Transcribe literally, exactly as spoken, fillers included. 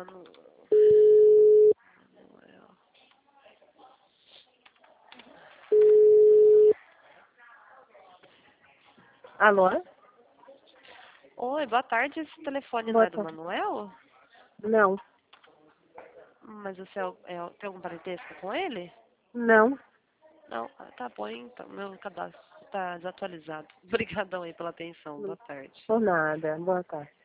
Manu... Manuel. Alô? Oi, boa tarde. Esse telefone não Boa é do tarde. Manuel? Não. Mas você é, é, tem algum parentesco com ele? Não. Não? Ah, tá bom, então. Meu cadastro tá desatualizado. Obrigadão aí pela atenção. Boa tarde. Por nada. Boa tarde.